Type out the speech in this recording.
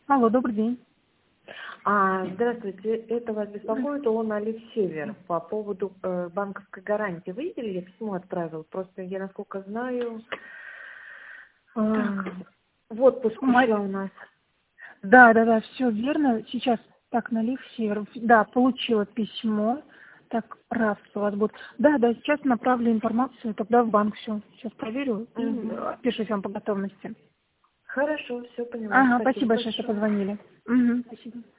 Алло, добрый день. Здравствуйте, это вас беспокоит ООН «Олив Север» по поводу банковской гарантии. Вы видели, я письмо отправила, просто я, насколько знаю, Так, в отпуск ушла у нас. да, все верно. Сейчас так, налив север. Да, получила письмо. Так, раз у вас будет. Да, сейчас направлю информацию тогда в банк. Все, сейчас проверю и отпишусь вам по готовности. Хорошо, все поняла. Ага, Спасибо спасибо большое, что большое. позвонили. Угу, спасибо.